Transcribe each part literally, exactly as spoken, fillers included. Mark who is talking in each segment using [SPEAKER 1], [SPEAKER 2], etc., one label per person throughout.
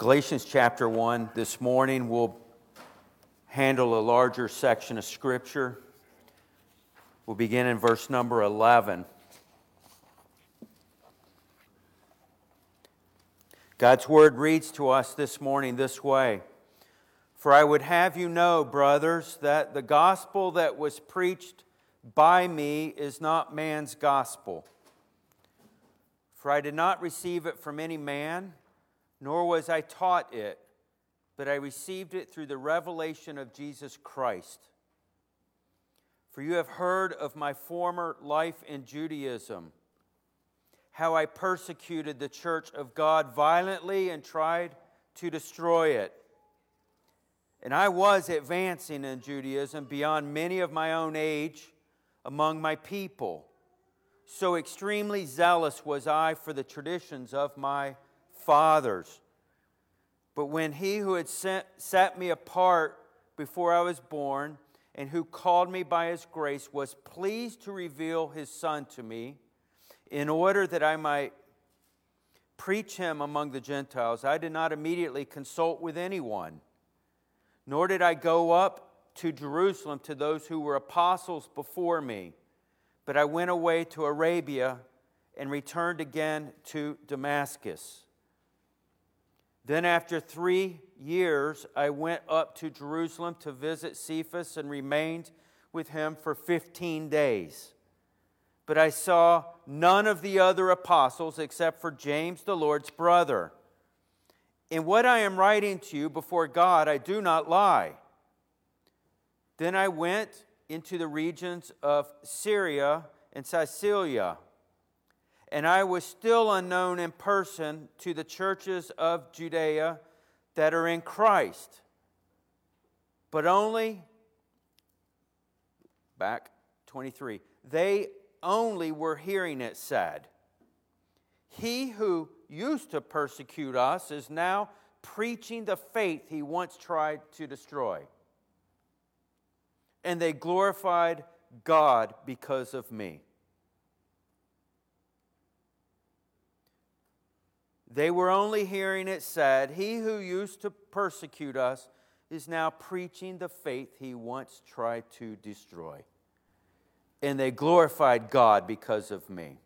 [SPEAKER 1] Galatians chapter one. This morning we'll handle a larger section of Scripture. We'll begin in verse number eleven. God's Word reads to us this morning this way. For I would have you know, brothers, that the gospel that was preached by me is not man's gospel. For I did not receive it from any man, nor was I taught it, but I received it through the revelation of Jesus Christ. For you have heard of my former life in Judaism, how I persecuted the church of God violently and tried to destroy it. And I was advancing in Judaism beyond many of my own age among my people. So extremely zealous was I for the traditions of my fathers. But when he who had sent, set me apart before I was born, and who called me by his grace, was pleased to reveal his Son to me, in order that I might preach him among the Gentiles, I did not immediately consult with anyone, nor did I go up to Jerusalem to those who were apostles before me, but I went away to Arabia and returned again to Damascus. Then after three years, I went up to Jerusalem to visit Cephas and remained with him for fifteen days. But I saw none of the other apostles except for James, the Lord's brother. In what I am writing to you before God, I do not lie. Then I went into the regions of Syria and Cilicia, and I was still unknown in person to the churches of Judea that are in Christ. But only, back twenty-three, they only were hearing it said, he who used to persecute us is now preaching the faith he once tried to destroy. And they glorified God because of me. They were only hearing it said, he who used to persecute us is now preaching the faith he once tried to destroy. And they glorified God because of me.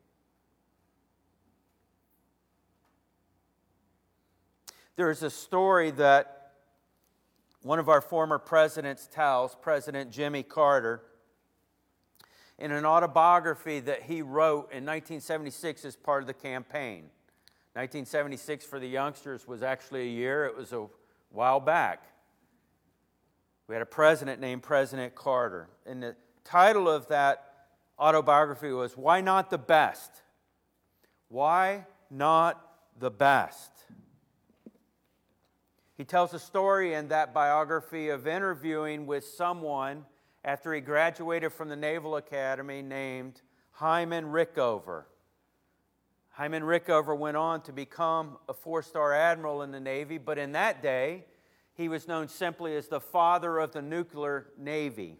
[SPEAKER 1] There is a story that one of our former presidents tells, President Jimmy Carter, in an autobiography that he wrote in nineteen seventy-six as part of the campaign. nineteen seventy-six for the youngsters was actually a year. It was a while back. We had a president named President Carter. And the title of that autobiography was, Why Not the Best? Why Not the Best? He tells a story in that biography of interviewing with someone after he graduated from the Naval Academy named Hyman Rickover. Hyman Rickover went on to become a four-star admiral in the Navy, but in that day, he was known simply as the father of the nuclear Navy.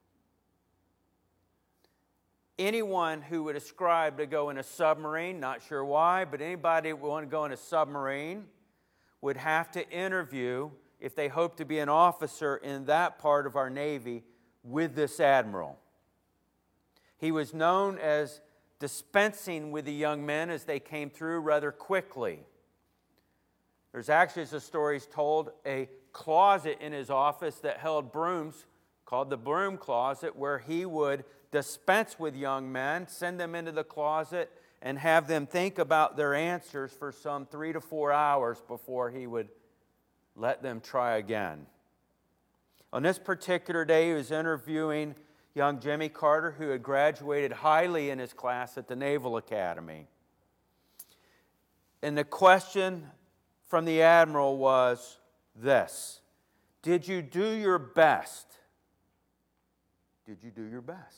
[SPEAKER 1] Anyone who would ascribe to go in a submarine, not sure why, but anybody who would want to go in a submarine would have to interview, if they hoped to be an officer in that part of our Navy, with this admiral. He was known as dispensing with the young men as they came through rather quickly. There's actually, as the story's told, a closet in his office that held brooms called the broom closet, where he would dispense with young men, send them into the closet, and have them think about their answers for some three to four hours before he would let them try again. On this particular day, he was interviewing young Jimmy Carter, who had graduated highly in his class at the Naval Academy. And the question from the admiral was this: did you do your best? Did you do your best?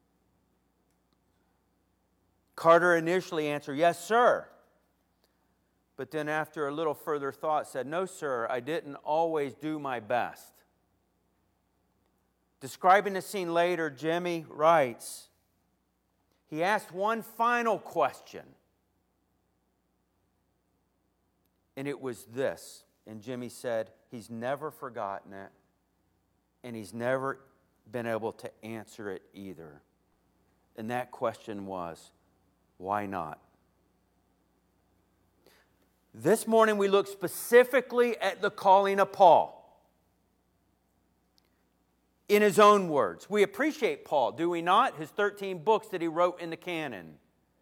[SPEAKER 1] Carter initially answered, yes, sir. But then after a little further thought said, no, sir, I didn't always do my best. Describing the scene later, Jimmy writes, he asked one final question. And it was this, And Jimmy said he's never forgotten it, and he's never been able to answer it either. And that question was, why not? This morning we look specifically at the calling of Paul. In his own words. We appreciate Paul, do we not? His thirteen books that he wrote in the canon.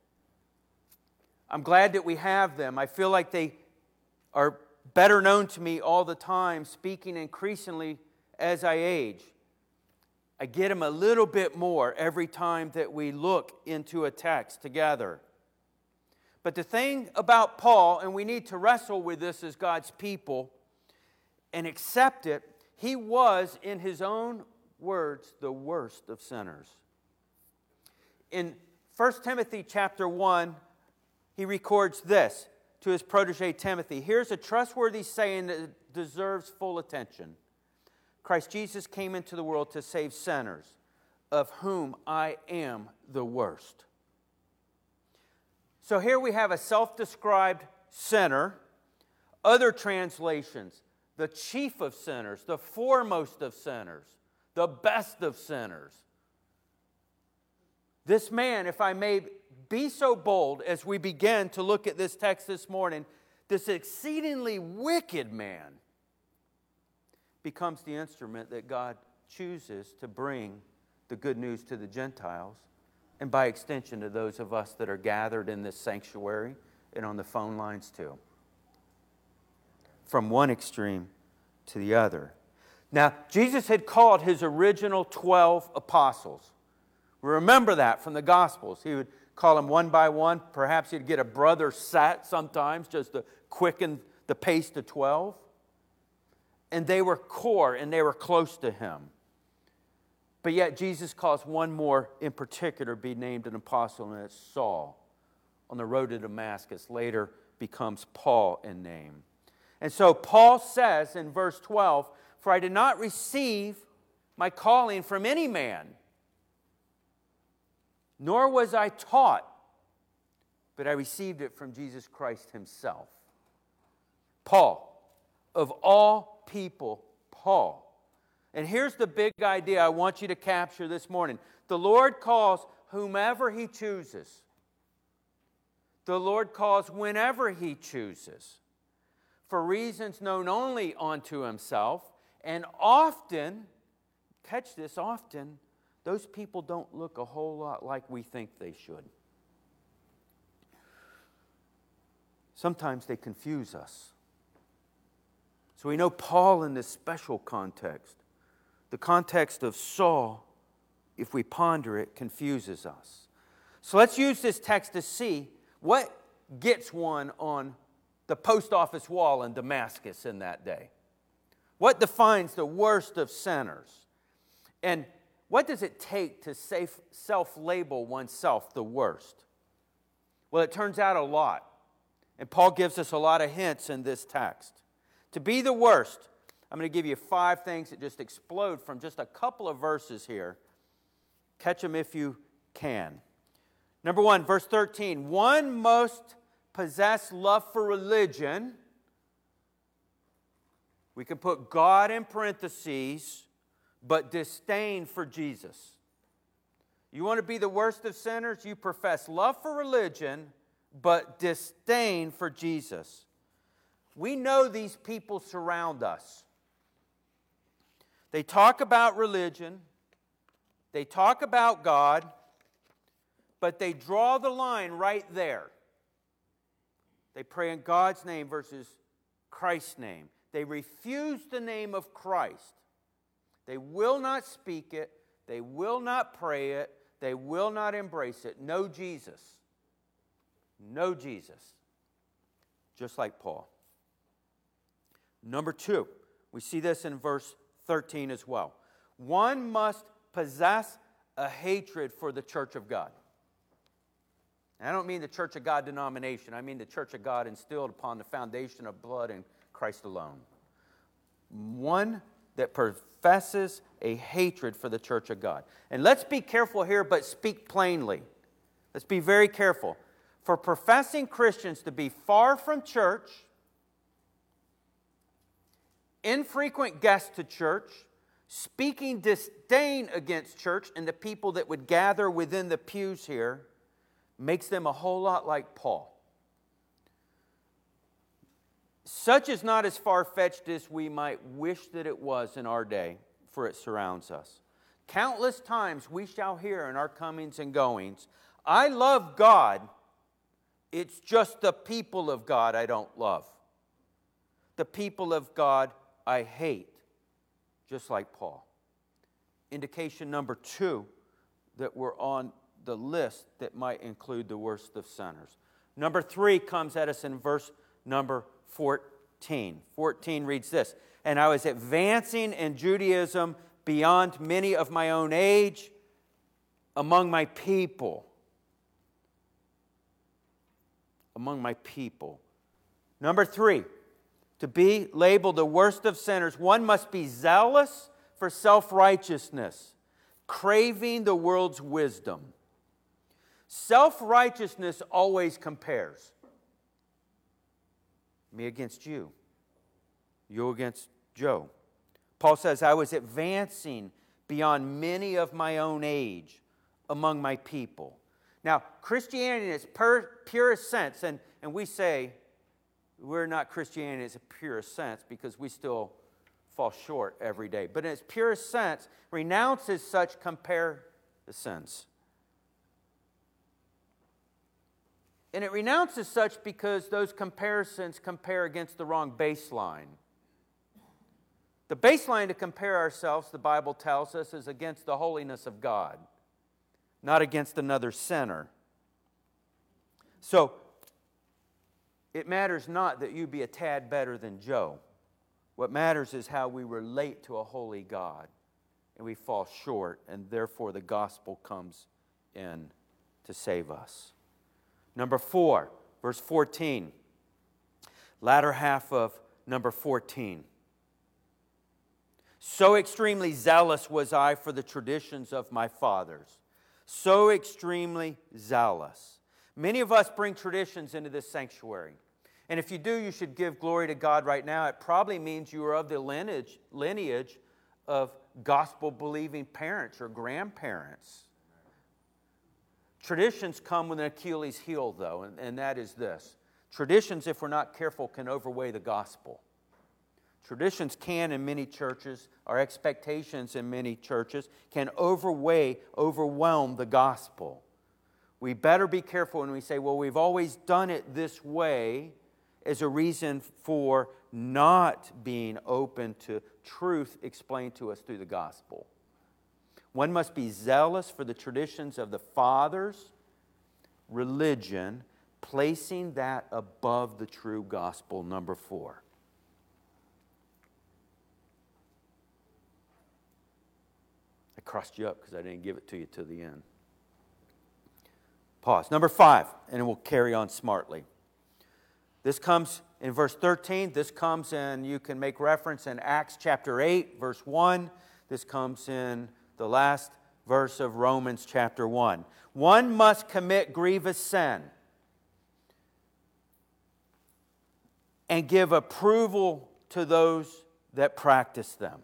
[SPEAKER 1] I'm glad that we have them. I feel like they are better known to me all the time, speaking increasingly as I age. I get them a little bit more every time that we look into a text together. But the thing about Paul, and we need to wrestle with this as God's people and accept it, he was, in his own words, the worst of sinners. In First Timothy chapter one, he records this to his protege Timothy. Here's a trustworthy saying that deserves full attention. Christ Jesus came into the world to save sinners, of whom I am the worst. So here we have a self-described sinner. Other translations, the chief of sinners, the foremost of sinners, the best of sinners. This man, if I may be so bold as we begin to look at this text this morning, this exceedingly wicked man becomes the instrument that God chooses to bring the good news to the Gentiles, and by extension to those of us that are gathered in this sanctuary and on the phone lines too. From one extreme to the other. Now, Jesus had called his original twelve apostles. Remember that from the Gospels. He would call them one by one. Perhaps he'd get a brother set sometimes just to quicken the pace to twelve. And they were core and they were close to him. But yet Jesus calls one more in particular be named an apostle, and it's Saul. On the road to Damascus, later becomes Paul in name. And so Paul says in verse twelve, "For I did not receive my calling from any man, nor was I taught, but I received it from Jesus Christ himself." Paul, of all people, Paul. And here's the big idea I want you to capture this morning. The Lord calls whomever he chooses. The Lord calls whenever he chooses, for reasons known only unto himself. And often, catch this, often, those people don't look a whole lot like we think they should. Sometimes they confuse us. So we know Paul in this special context. The context of Saul, if we ponder it, confuses us. So let's use this text to see what gets one on the post office wall in Damascus in that day. What defines the worst of sinners? And what does it take to self-label oneself the worst? Well, it turns out a lot. And Paul gives us a lot of hints in this text. To be the worst, I'm going to give you five things that just explode from just a couple of verses here. Catch them if you can. Number one, verse thirteen. One must possess love for religion. We can put God in parentheses, but disdain for Jesus. You want to be the worst of sinners? You profess love for religion, but disdain for Jesus. We know these people surround us. They talk about religion, they talk about God, but they draw the line right there. They pray in God's name versus Christ's name. They refuse the name of Christ. They will not speak it. They will not pray it. They will not embrace it. No Jesus. No Jesus. Just like Paul. Number two, we see this in verse thirteen as well. One must possess a hatred for the church of God. And I don't mean the Church of God denomination. I mean the Church of God instilled upon the foundation of blood in Christ alone. One that professes a hatred for the church of God. And let's be careful here, but speak plainly. Let's be very careful. For professing Christians to be far from church infrequent guest to church, speaking disdain against church and the people that would gather within the pews here, makes them a whole lot like Paul. Such is not as far-fetched as we might wish that it was in our day, for it surrounds us. Countless times we shall hear in our comings and goings, I love God, it's just the people of God I don't love. The people of God I hate, just like Paul. Indication number two that we're on the list that might include the worst of sinners. Number three comes at us in verse number fourteen. fourteen reads this, and I was advancing in Judaism beyond many of my own age among my people. Among my people. Number three, to be labeled the worst of sinners, one must be zealous for self-righteousness, craving the world's wisdom. Self-righteousness always compares. Me against you. You against Joe. Paul says, I was advancing beyond many of my own age among my people. Now, Christianity in its pur- purest sense, and, and we say we're not Christianity in its purest sense because we still fall short every day. But in its purest sense, renounces such comparisons. And it renounces such because those comparisons compare against the wrong baseline. The baseline to compare ourselves, the Bible tells us, is against the holiness of God, not against another sinner. So, it matters not that you be a tad better than Joe. What matters is how we relate to a holy God. And we fall short, and therefore the gospel comes in to save us. Number four, verse fourteen. Latter half of number fourteen. So extremely zealous was I for the traditions of my fathers. So extremely zealous. Many of us bring traditions into this sanctuary. And if you do, you should give glory to God right now. It probably means you are of the lineage, lineage of gospel-believing parents or grandparents. Traditions come with an Achilles heel, though, and, and that is this. Traditions, if we're not careful, can overweigh the gospel. Traditions can, in many churches, our expectations in many churches, can overweigh, overwhelm the gospel. We better be careful when we say, well, we've always done it this way, as a reason for not being open to truth explained to us through the gospel. One must be zealous for the traditions of the fathers' religion, placing that above the true gospel, number four. I crossed you up because I didn't give it to you till the end. Pause. Number five, and we'll carry on smartly. This comes in verse thirteen. This comes in, you can make reference in Acts chapter eight, verse one. This comes in the last verse of Romans chapter one. One must commit grievous sin and give approval to those that practice them.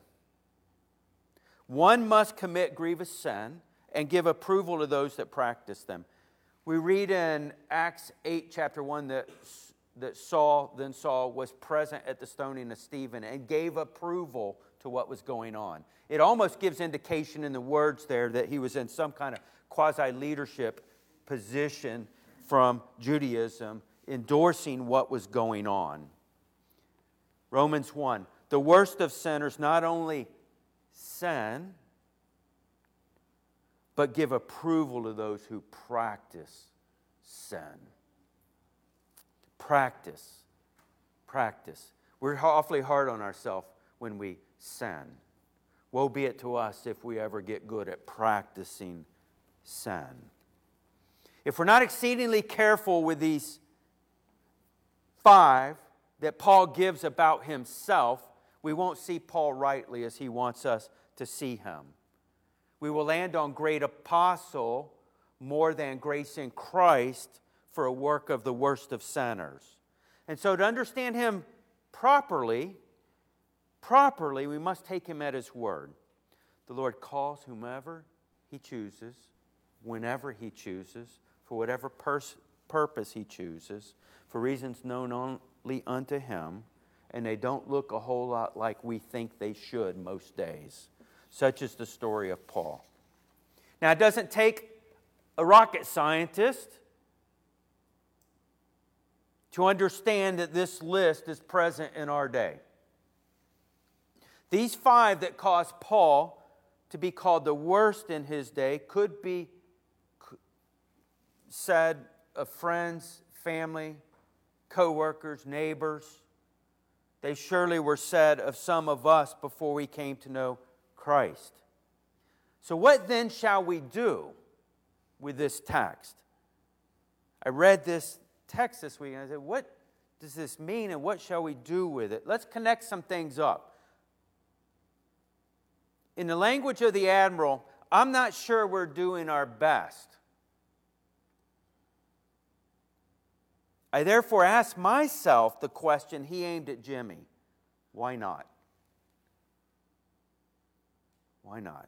[SPEAKER 1] One must commit grievous sin and give approval to those that practice them. We read in Acts eight, chapter one, that, that Saul, then Saul, was present at the stoning of Stephen and gave approval to what was going on. It almost gives indication in the words there that he was in some kind of quasi-leadership position from Judaism, endorsing what was going on. Romans one, the worst of sinners not only sin, but give approval to those who practice sin. Practice. Practice. We're awfully hard on ourselves when we sin. Woe be it to us if we ever get good at practicing sin. If we're not exceedingly careful with these five that Paul gives about himself, we won't see Paul rightly as he wants us to see him. We will land on great apostle more than grace in Christ for a work of the worst of sinners. And so to understand him properly, properly, we must take him at his word. The Lord calls whomever he chooses, whenever he chooses, for whatever pers- purpose he chooses, for reasons known only unto him, and they don't look a whole lot like we think they should most days. Such is the story of Paul. Now, it doesn't take a rocket scientist to understand that this list is present in our day. These five that caused Paul to be called the worst in his day could be said of friends, family, co-workers, neighbors. They surely were said of some of us before we came to know Christ. So what then shall we do with this text? I read this text this week and I said, what does this mean and what shall we do with it? Let's connect some things up. In the language of the admiral, I'm not sure we're doing our best. I therefore ask myself the question he aimed at Jimmy. Why not? Why not?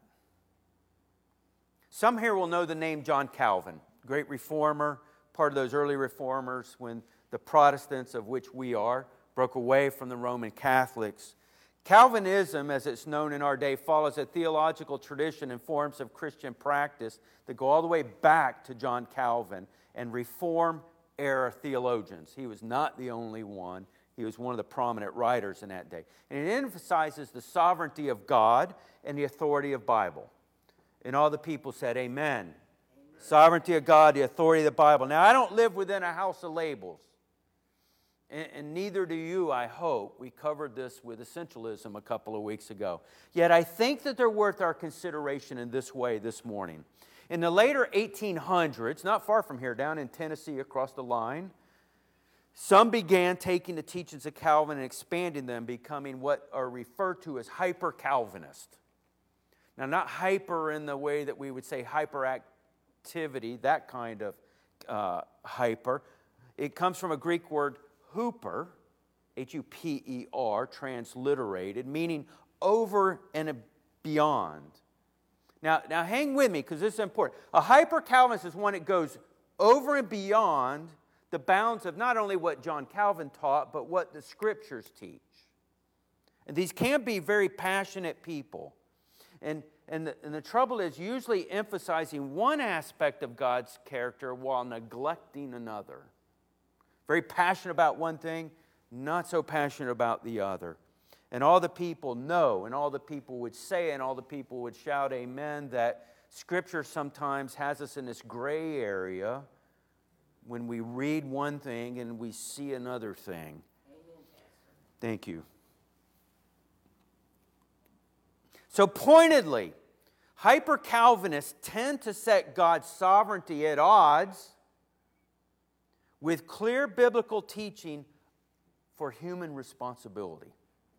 [SPEAKER 1] Some here will know the name John Calvin, great reformer, part of those early reformers when the Protestants, of which we are, broke away from the Roman Catholics. Calvinism, as it's known in our day, follows a theological tradition and forms of Christian practice that go all the way back to John Calvin and Reform-era theologians. He was not the only one. He was one of the prominent writers in that day. And it emphasizes the sovereignty of God and the authority of Bible. And all the people said, amen. Amen. Sovereignty of God, the authority of the Bible. Now, I don't live within a house of labels. And, and neither do you, I hope. We covered this with essentialism a couple of weeks ago. Yet I think that they're worth our consideration in this way this morning. In the later eighteen hundreds, not far from here, down in Tennessee across the line, some began taking the teachings of Calvin and expanding them, becoming what are referred to as hyper-Calvinist. Now, not hyper in the way that we would say hyperactivity, that kind of uh, hyper. It comes from a Greek word, huper, H U P E R, transliterated, meaning over and beyond. Now, now hang with me, because this is important. A hyper-Calvinist is one that goes over and beyond the bounds of not only what John Calvin taught, but what the Scriptures teach. And these can be very passionate people. And, and, the, and the trouble is usually emphasizing one aspect of God's character while neglecting another. Very passionate about one thing, not so passionate about the other. And all the people know, and all the people would say, and all the people would shout amen, that Scripture sometimes has us in this gray area when we read one thing and we see another thing. Thank you. So pointedly, hyper-Calvinists tend to set God's sovereignty at odds with clear biblical teaching for human responsibility.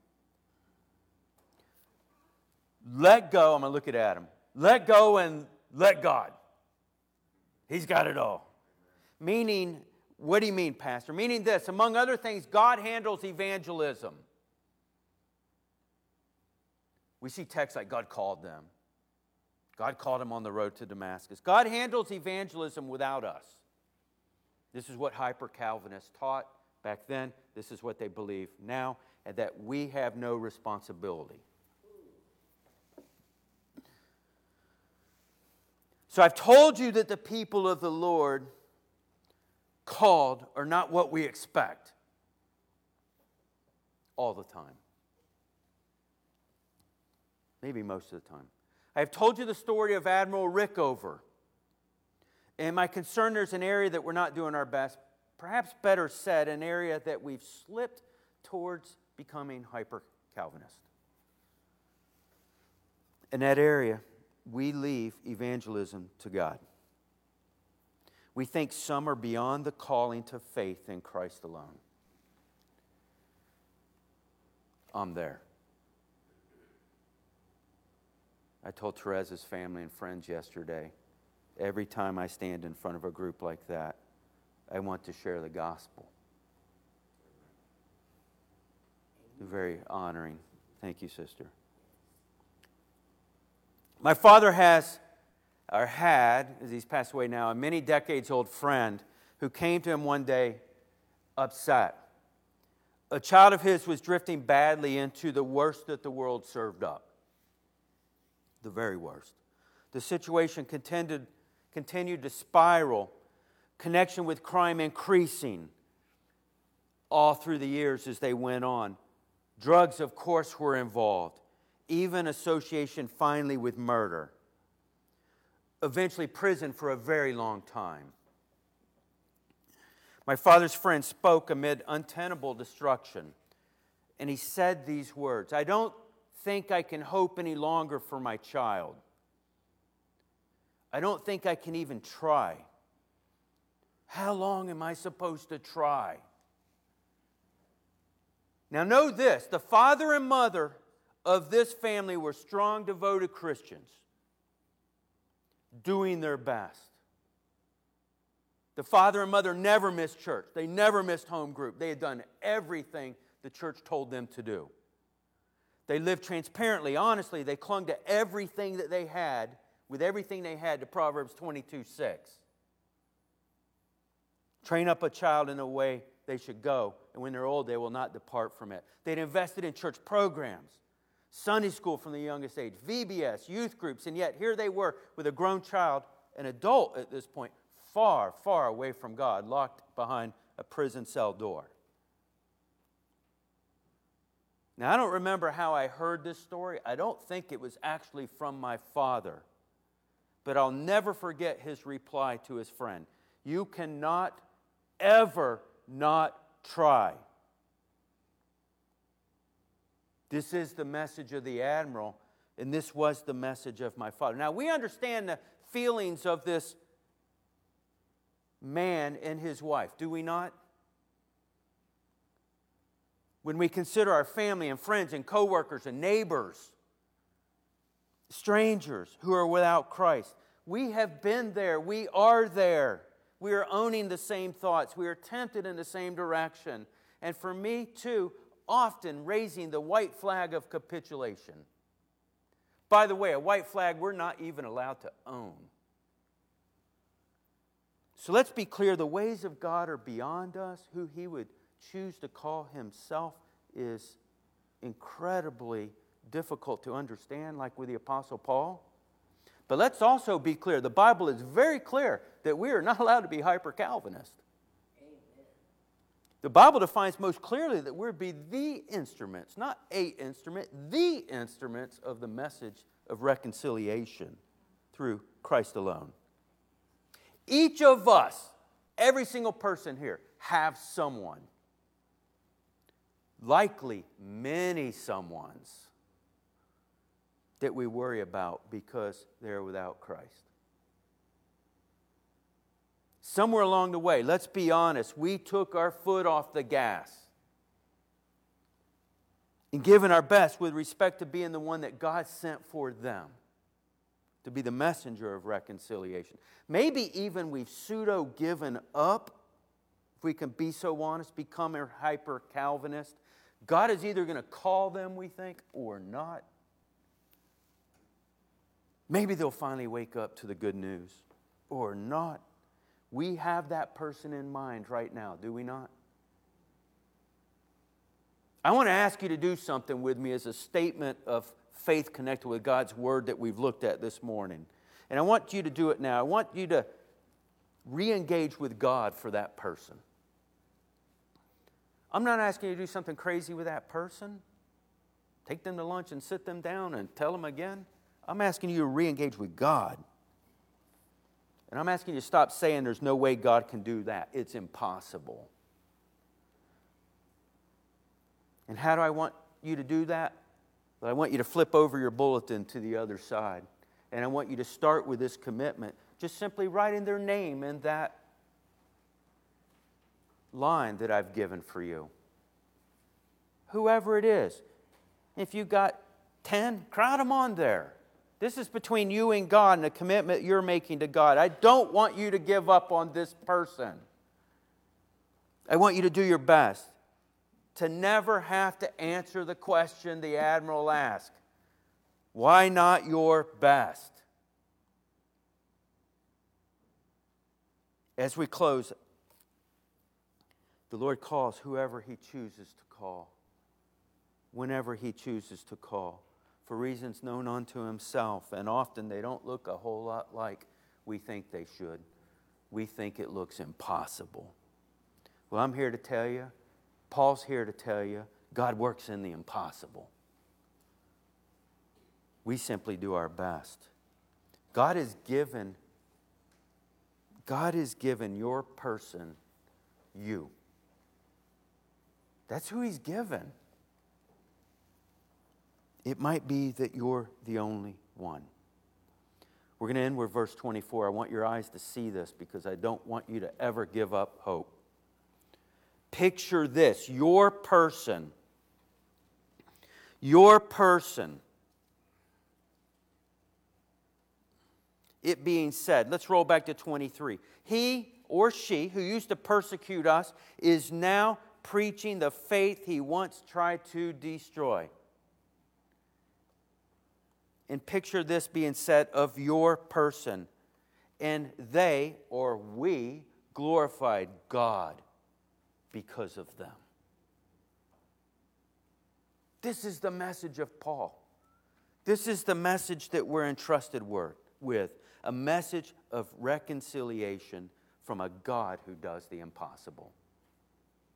[SPEAKER 1] Let go, I'm going to look at Adam. Let go and let God. He's got it all. Meaning, what do you mean, Pastor? Meaning this, among other things, God handles evangelism. We see texts like God called them. God called him on the road to Damascus. God handles evangelism without us. This is what hyper-Calvinists taught back then. This is what they believe now, and that we have no responsibility. So I've told you that the people of the Lord called are not what we expect all the time. Maybe most of the time. I have told you the story of Admiral Rickover. And my concern, there's an area that we're not doing our best, perhaps better said, an area that we've slipped towards becoming hyper-Calvinist. In that area, we leave evangelism to God. We think some are beyond the calling to faith in Christ alone. I'm there. I told Teresa's family and friends yesterday, every time I stand in front of a group like that, I want to share the gospel. Very honoring Thank you, sister. My father has, or had, as he's passed away now, a many decades old friend who came to him one day upset. A child of his was drifting badly into the worst that the world served up. The very worst. The situation continued, continued to spiral, connection with crime increasing all through the years as they went on. Drugs, of course, were involved, even association finally with murder. Eventually prison for a very long time. My father's friend spoke amid untenable destruction, and he said these words, "I don't think I can hope any longer for my child. I don't think I can even try. How long am I supposed to try?" Now know this, the father and mother of this family were strong, devoted Christians, doing their best. The father and mother never missed church. They never missed home group. They had done everything the church told them to do. They lived transparently, honestly. They clung to everything that they had, with everything they had, to Proverbs twenty-two six. Train up a child in the way they should go, and when they're old, they will not depart from it. They'd invested in church programs, Sunday school from the youngest age, V B S, youth groups, and yet here they were with a grown child, an adult at this point, far, far away from God, locked behind a prison cell door. Now, I don't remember how I heard this story. I don't think it was actually from my father. But I'll never forget his reply to his friend. You cannot ever not try. This is the message of the admiral, and this was the message of my father. Now, we understand the feelings of this man and his wife, do we not? When we consider our family and friends and co-workers and neighbors, strangers who are without Christ, we have been there. We are there. We are owning the same thoughts. We are tempted in the same direction. And for me, too, often raising the white flag of capitulation. By the way, a white flag we're not even allowed to own. So let's be clear, the ways of God are beyond us. Who He would choose to call Himself is incredibly difficult to understand, like with the Apostle Paul. But let's also be clear, the Bible is very clear that we are not allowed to be hyper-Calvinist. Amen. The Bible defines most clearly that we're to be the instruments, not a instrument, the instruments of the message of reconciliation through Christ alone. Each of us, every single person here, have someone, likely many someones, that we worry about because they're without Christ. Somewhere along the way, let's be honest, we took our foot off the gas in giving our best with respect to being the one that God sent for them, to be the messenger of reconciliation. Maybe even we've pseudo-given up, if we can be so honest, become a hyper-Calvinist. God is either going to call them, we think, or not. Maybe they'll finally wake up to the good news, or not. We have that person in mind right now, do we not? I want to ask you to do something with me as a statement of faith connected with God's Word that we've looked at this morning. And I want you to do it now. I want you to re-engage with God for that person. I'm not asking you to do something crazy with that person. Take them to lunch and sit them down and tell them again. I'm asking you to re-engage with God. And I'm asking you to stop saying there's no way God can do that. It's impossible. And how do I want you to do that? Well, I want you to flip over your bulletin to the other side. And I want you to start with this commitment. Just simply writing their name in that line that I've given for you. Whoever it is. If you've got ten, crowd them on there. This is between you and God and a commitment you're making to God. I don't want you to give up on this person. I want you to do your best to never have to answer the question the admiral asked. Why not your best? As we close, the Lord calls whoever He chooses to call, whenever He chooses to call, for reasons known unto Himself. And often they don't look a whole lot like we think they should. We think it looks impossible. Well, I'm here to tell you, Paul's here to tell you, God works in the impossible. We simply do our best. God has given, God has given your person you. That's who He's given. It might be that you're the only one. We're going to end with verse twenty-four. I want your eyes to see this because I don't want you to ever give up hope. Picture this, your person, your person, it being said, let's roll back to twenty-three. He or she who used to persecute us is now preaching the faith he once tried to destroy. And picture this being said of your person. And they, or we, glorified God because of them. This is the message of Paul. This is the message that we're entrusted with. A message of reconciliation from a God who does the impossible.